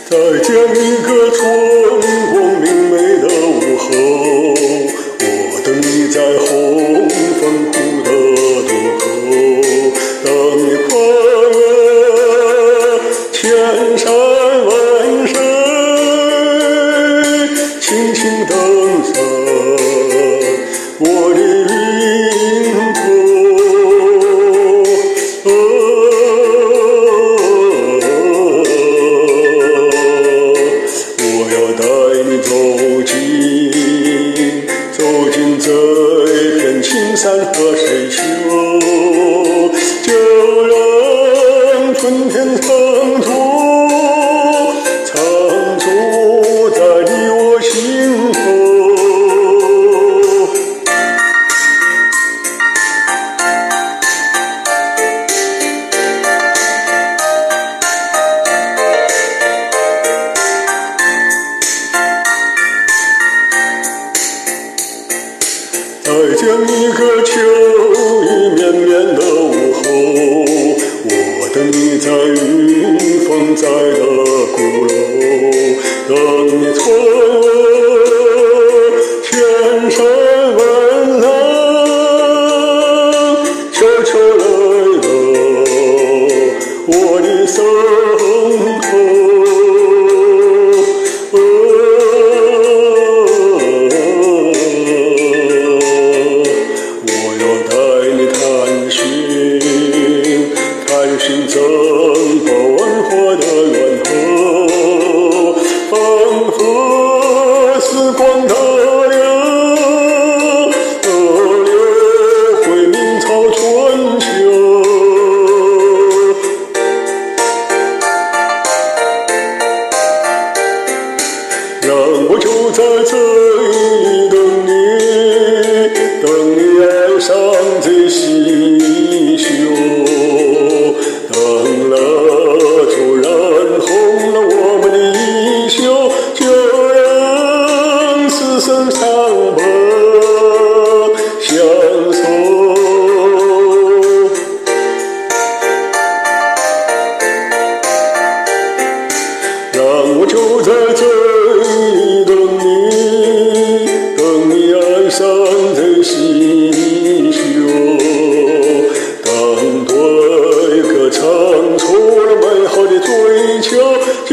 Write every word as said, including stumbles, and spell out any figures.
再见一个春光明媚的午后，我等你在红枫湖的渡口，等你跨越千山万水，轻轻登上我的云头。我要带你走进走进这片青山和水秀，就让春天长驻长驻在你我心头。再见一个秋意绵绵的午后，我等你在云风载的鼓楼，等你穿越千山万浪，悄悄来到我的身后。珍宝万花的源头，放河时光的流，河流回明朝春秋。让我就在这里等你，等你爱上这细绣，等了突然红了我们的衣袖，就让此生相伴相守。让我就在这里等你，等你爱上这细绣，等对个唱出了美好的追求。